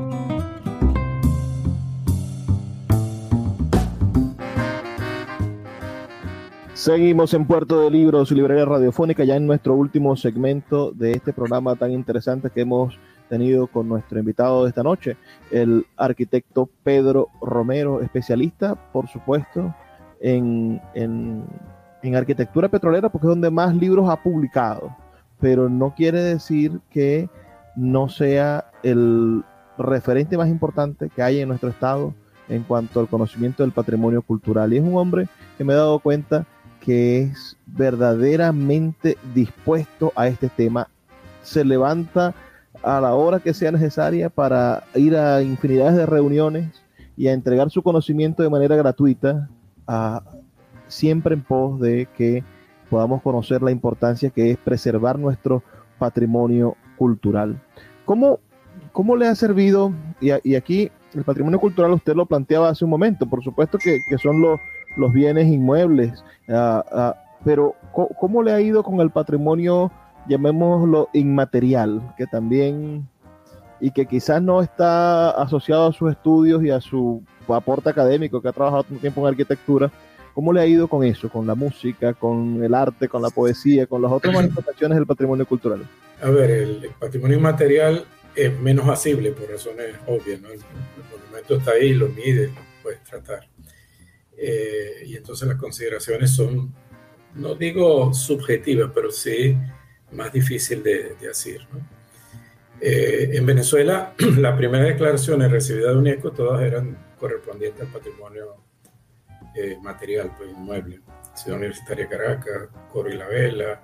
Speaker 3: Seguimos en Puerto de Libros, librería radiofónica, ya en nuestro último segmento de este programa tan interesante que hemos tenido con nuestro invitado de esta noche, el arquitecto Pedro Romero, especialista, por supuesto, en arquitectura petrolera, porque es donde más libros ha publicado, pero no quiere decir que no sea el referente más importante que hay en nuestro estado en cuanto al conocimiento del patrimonio cultural. Y es un hombre que me he dado cuenta que es verdaderamente dispuesto a este tema. Se levanta a la hora que sea necesaria para ir a infinidades de reuniones y a entregar su conocimiento de manera gratuita, siempre en pos de que podamos conocer la importancia que es preservar nuestro patrimonio cultural. ¿Cómo le ha servido? Y aquí el patrimonio cultural usted lo planteaba hace un momento, por supuesto que son los bienes inmuebles, pero ¿cómo le ha ido con el patrimonio, llamémoslo inmaterial, que también, y que quizás no está asociado a sus estudios y a su aporte académico, que ha trabajado tanto tiempo en arquitectura? ¿Cómo le ha ido con eso, con la música, con el arte, con la poesía, con las otras manifestaciones del patrimonio cultural?
Speaker 4: A ver, el patrimonio inmaterial es menos asible por razones obvias, ¿no? El monumento está ahí, lo mides, lo puedes tratar. Y entonces las consideraciones son, no digo subjetivas, pero sí más difícil de hacer, ¿no? En Venezuela, las primeras declaraciones recibidas de UNESCO todas eran correspondientes al patrimonio material, pues inmueble. Ciudad Universitaria Caracas, Coro y la Vela,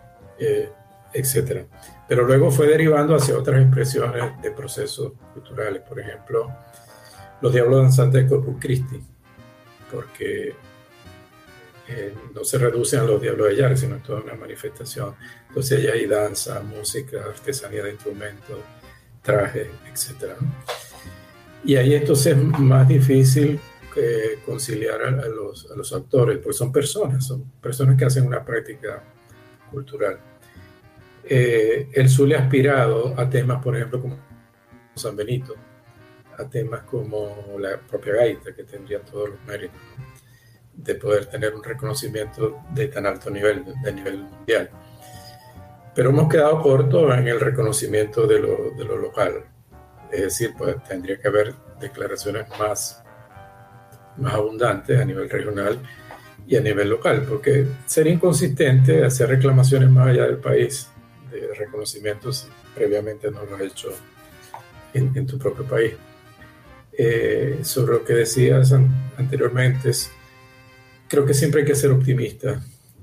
Speaker 4: etc. Pero luego fue derivando hacia otras expresiones de procesos culturales, por ejemplo, los Diablos Danzantes de Corpus Christi, porque no se reducen a los Diablos de Yar, sino toda una manifestación. Entonces allá hay danza, música, artesanía de instrumentos, trajes, etc. Y ahí entonces es más difícil conciliar a los autores, porque son personas que hacen una práctica cultural. El Zulia ha aspirado a temas, por ejemplo, como San Benito, a temas como la propia gaita, que tendría todos los méritos, ¿no?, de poder tener un reconocimiento de tan alto nivel, de nivel mundial. Pero hemos quedado cortos en el reconocimiento de lo local. Es decir, pues tendría que haber declaraciones más abundantes a nivel regional y a nivel local, porque sería inconsistente hacer reclamaciones más allá del país de reconocimientos si previamente no lo has hecho en tu propio país. Sobre lo que decías anteriormente, creo que siempre hay que ser optimista.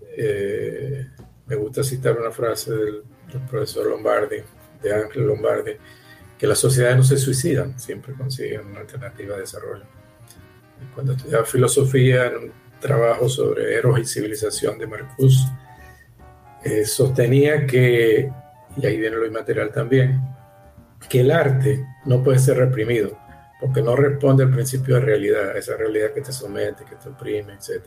Speaker 4: Me gusta citar una frase del profesor Lombardi, de Ángel Lombardi, que las sociedades no se suicidan, siempre consiguen una alternativa de desarrollo. Y cuando estudiaba filosofía en un trabajo sobre Eros y civilización de Marcuse, sostenía que, y ahí viene lo inmaterial también, que el arte no puede ser reprimido, porque no responde al principio de realidad, esa realidad que te somete, que te oprime, etc.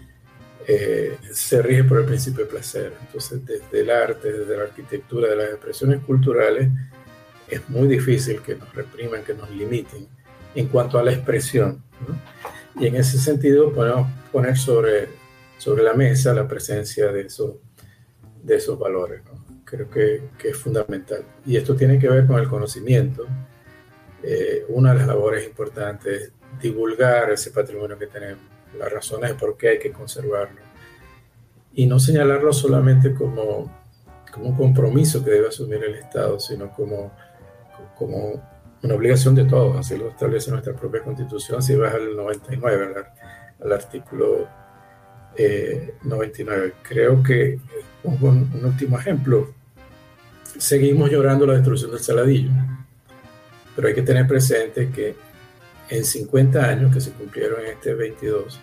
Speaker 4: Se rige por el principio de placer. Entonces, desde el arte, desde la arquitectura, de las expresiones culturales, es muy difícil que nos repriman, que nos limiten en cuanto a la expresión, ¿no? Y en ese sentido podemos poner sobre la mesa la presencia de esos valores, ¿no? Creo que es fundamental. Y esto tiene que ver con el conocimiento. Una de las labores importantes es divulgar ese patrimonio que tenemos, las razones de por qué hay que conservarlo, y no señalarlo solamente como un compromiso que debe asumir el Estado, sino como una obligación de todos. Así lo establece nuestra propia Constitución. Si vas al 99, al artículo 99. Creo que un último ejemplo. Seguimos llorando la destrucción del Saladillo, pero hay que tener presente que en 50 años que se cumplieron en este 22,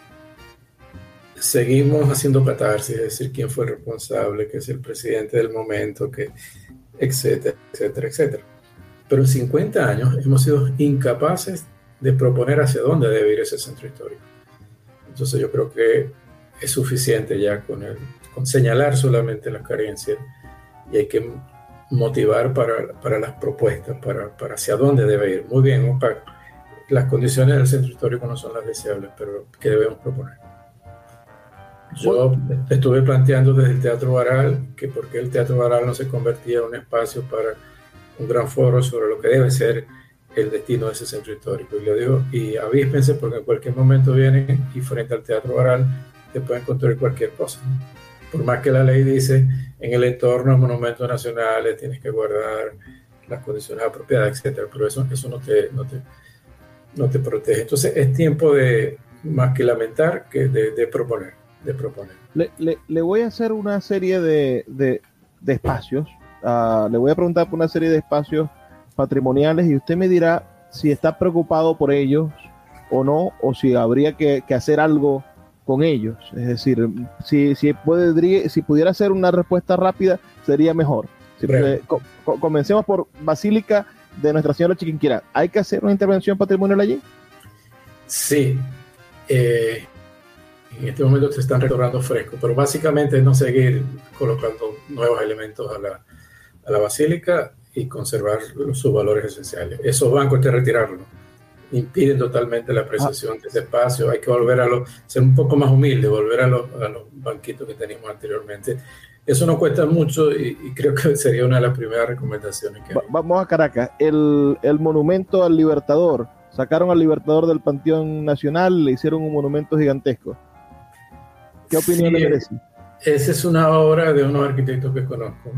Speaker 4: seguimos haciendo catarsis, es decir, quién fue el responsable, que es el presidente del momento, que etcétera, etcétera, etcétera. Pero en 50 años hemos sido incapaces de proponer hacia dónde debe ir ese centro histórico. Entonces yo creo que es suficiente ya con señalar solamente las carencias, y hay que motivar para las propuestas, para hacia dónde debe ir. Muy bien, Opac, las condiciones del centro histórico no son las deseables, pero ¿qué debemos proponer? Yo estuve planteando desde el Teatro Baral que por qué el Teatro Baral no se convertía en un espacio para un gran foro sobre lo que debe ser el destino de ese centro histórico. Y le digo, y avíspense, porque en cualquier momento vienen y frente al Teatro Baral te pueden construir cualquier cosa, ¿no? Por más que la ley dice en el entorno de monumentos nacionales tienes que guardar las condiciones apropiadas, etcétera, pero eso no te protege. Entonces es tiempo de más que lamentar que de proponer.
Speaker 3: Le voy a hacer una serie de espacios. Le voy a preguntar por una serie de espacios patrimoniales y usted me dirá si está preocupado por ellos o no, o si habría que hacer algo con ellos. Es decir, si pudiera hacer una respuesta rápida, sería mejor. Comencemos por Basílica de Nuestra Señora Chiquinquirá. ¿Hay que hacer una intervención patrimonial allí?
Speaker 4: Sí. En este momento se están restaurando frescos, pero básicamente es no seguir colocando nuevos elementos a la basílica y conservar sus valores esenciales. Esos bancos hay que retirarlos. Impiden totalmente la apreciación de ese espacio. Hay que volver ser un poco más humilde, volver a los banquitos que teníamos anteriormente. Eso no cuesta mucho y creo que sería una de las primeras recomendaciones que hay.
Speaker 3: Vamos a Caracas. El monumento al Libertador. Sacaron al Libertador del Panteón Nacional, le hicieron un monumento gigantesco. ¿Qué opinión le merece?
Speaker 4: Esa es una obra de unos arquitectos que conozco.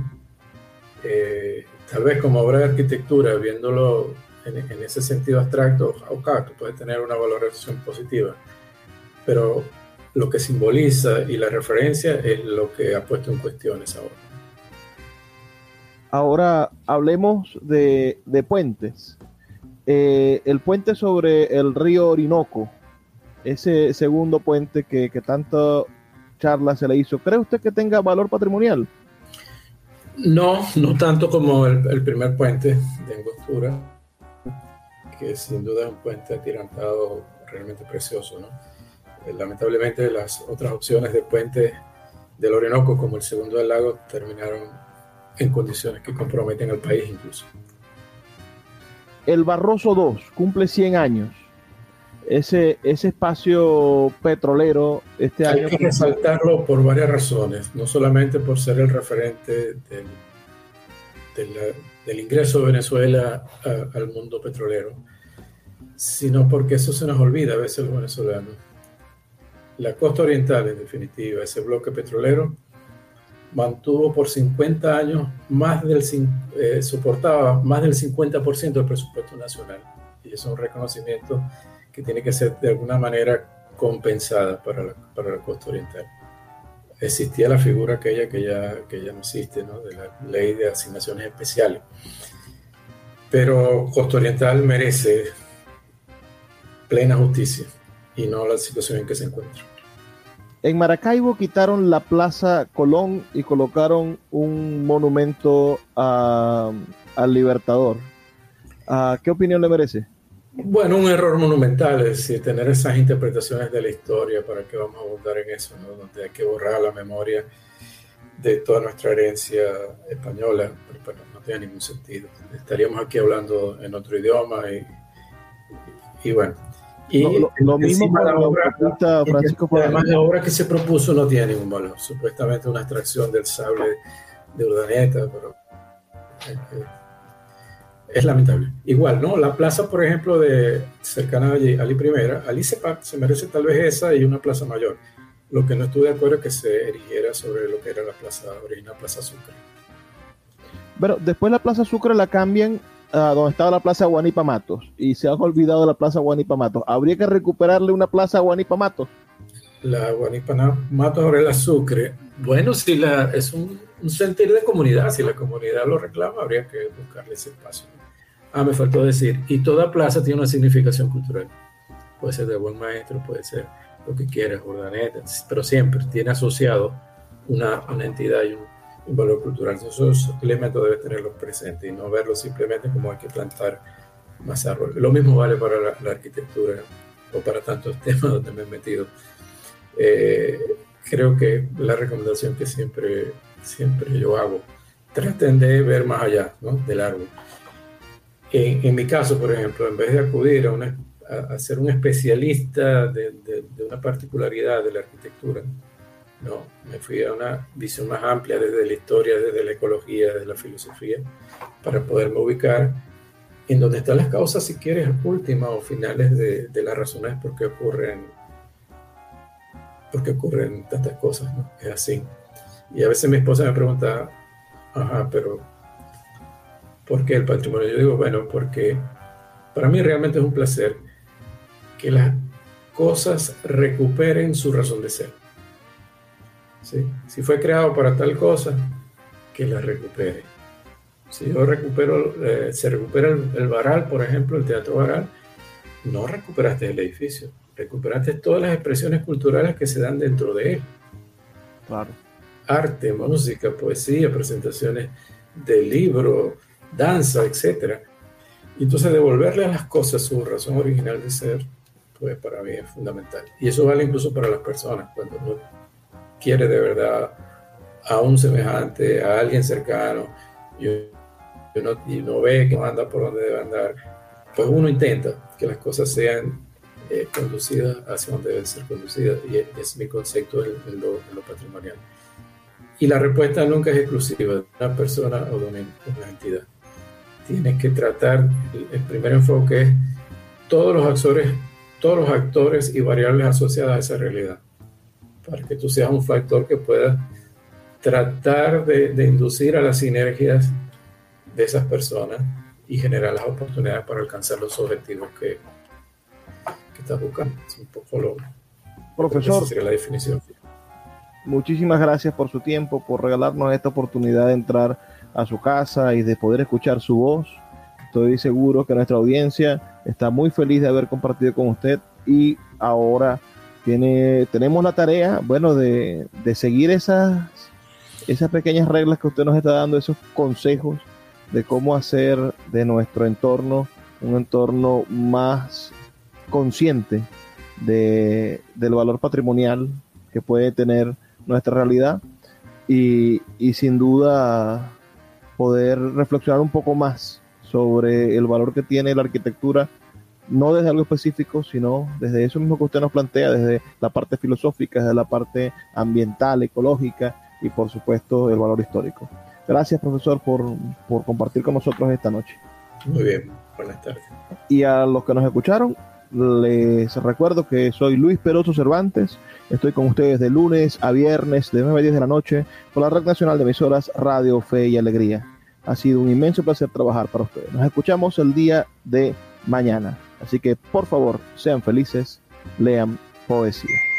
Speaker 4: Tal vez como obra de arquitectura, viéndolo en ese sentido abstracto, tú puedes tener una valoración positiva, pero lo que simboliza y la referencia es lo que ha puesto en cuestión esa obra.
Speaker 3: Ahora hablemos de puentes. El puente sobre el río Orinoco, ese segundo puente que tanto charla se le hizo, ¿cree usted que tenga valor patrimonial?
Speaker 4: No tanto como el primer puente de Angostura, que sin duda es un puente atirantado realmente precioso, ¿no? Lamentablemente las otras opciones de puente del Orinoco, como el segundo del lago, terminaron en condiciones que comprometen al país incluso.
Speaker 3: El Barroso 2 cumple 100 años. Ese espacio petrolero este año...
Speaker 4: Hay que resaltarlo por varias razones, no solamente por ser el referente del ingreso de Venezuela al mundo petrolero, sino porque eso se nos olvida a veces los venezolanos. La costa oriental, en definitiva, ese bloque petrolero, mantuvo por 50 años soportaba más del 50% del presupuesto nacional, y eso es un reconocimiento que tiene que ser de alguna manera compensada para la costa oriental. Existía la figura aquella que ya no existe, ¿no? De la ley de asignaciones especiales, pero costa oriental merece plena justicia y no la situación en que se encuentra.
Speaker 3: En Maracaibo quitaron la Plaza Colón y colocaron un monumento al Libertador. ¿Qué opinión le merece?
Speaker 4: Bueno, un error monumental, es decir, tener esas interpretaciones de la historia, ¿para qué vamos a abundar en eso, ¿no? Donde hay que borrar la memoria de toda nuestra herencia española, pero no tiene ningún sentido. Estaríamos aquí hablando en otro idioma y bueno. Y
Speaker 3: lo mismo para la obra, Francisco.
Speaker 4: Además, la obra que se propuso no tiene ningún valor. Supuestamente una extracción del sable de Urdaneta, pero es lamentable. Igual, ¿no? La plaza, por ejemplo, cercana a Ali I, Ali se merece tal vez esa y una plaza mayor. Lo que no estuve de acuerdo es que se erigiera sobre lo que era la plaza original, Plaza Sucre.
Speaker 3: Pero después la Plaza Sucre la cambian a donde estaba la Plaza Guanipa Matos y se han olvidado la Plaza Guanipa Matos. ¿Habría que recuperarle una Plaza Guanipa Matos?
Speaker 4: La Guanipa Matos ahora es la Sucre. Bueno, si es un sentir de comunidad, si la comunidad lo reclama, habría que buscarle ese espacio. Me faltó decir, y toda plaza tiene una significación cultural. Puede ser de buen maestro, puede ser lo que quieras, Urdaneta, pero siempre tiene asociado una entidad y un valor cultural. Esos elementos deben tenerlos presentes y no verlos simplemente como hay que plantar más árboles. Lo mismo vale para la arquitectura o para tantos temas donde me he metido. Creo que la recomendación que siempre yo hago, traten de ver más allá, ¿no?, del árbol. En mi caso, por ejemplo, en vez de acudir a ser un especialista de una particularidad de la arquitectura, no, me fui a una visión más amplia desde la historia, desde la ecología, desde la filosofía, para poderme ubicar en donde están las causas, si quieres, últimas o finales de las razones por qué ocurren tantas cosas, ¿no? Es así. Y a veces mi esposa me pregunta, pero ¿por qué el patrimonio? Yo digo, bueno, porque para mí realmente es un placer que las cosas recuperen su razón de ser. ¿Sí? Si fue creado para tal cosa, que la recupere. Si yo se recupera el Baral, por ejemplo, el Teatro Baral, no recuperaste el edificio, recuperaste todas las expresiones culturales que se dan dentro de él.
Speaker 3: Claro.
Speaker 4: Arte, música, poesía, presentaciones de libros, danza, etc. Y entonces devolverle a las cosas su razón original de ser, pues para mí es fundamental. Y eso vale incluso para las personas, cuando uno quiere de verdad a un semejante, a alguien cercano, y no ve que no anda por donde debe andar, pues uno intenta que las cosas sean conducidas hacia donde deben ser conducidas, y es mi concepto en lo patrimonial. Y la respuesta nunca es exclusiva de una persona o de una entidad. Tienes que tratar, el primer enfoque es todos los actores y variables asociadas a esa realidad, para que tú seas un factor que pueda tratar de inducir a las sinergias de esas personas y generar las oportunidades para alcanzar los objetivos que estás buscando. Es un poco
Speaker 3: Profesor,
Speaker 4: esa sería la definición.
Speaker 3: Muchísimas gracias por su tiempo, por regalarnos esta oportunidad de entrar a su casa y de poder escuchar su voz. Estoy seguro que nuestra audiencia está muy feliz de haber compartido con usted, y ahora tenemos la tarea, bueno, de seguir esas pequeñas reglas que usted nos está dando, esos consejos de cómo hacer de nuestro entorno un entorno más consciente del valor patrimonial que puede tener nuestra realidad, y sin duda poder reflexionar un poco más sobre el valor que tiene la arquitectura, no desde algo específico, sino desde eso mismo que usted nos plantea, desde la parte filosófica, desde la parte ambiental, ecológica y por supuesto el valor histórico. Gracias, profesor, por compartir con nosotros esta noche.
Speaker 4: Muy bien, buenas tardes.
Speaker 3: Y a los que nos escucharon, les recuerdo que soy Luis Peroso Cervantes. Estoy con ustedes de lunes a viernes de 9 a 10 de la noche por la Red Nacional de Emisoras Radio Fe y Alegría. Ha sido un inmenso placer trabajar para ustedes. Nos escuchamos el día de mañana. Así que, por favor, sean felices, lean poesía.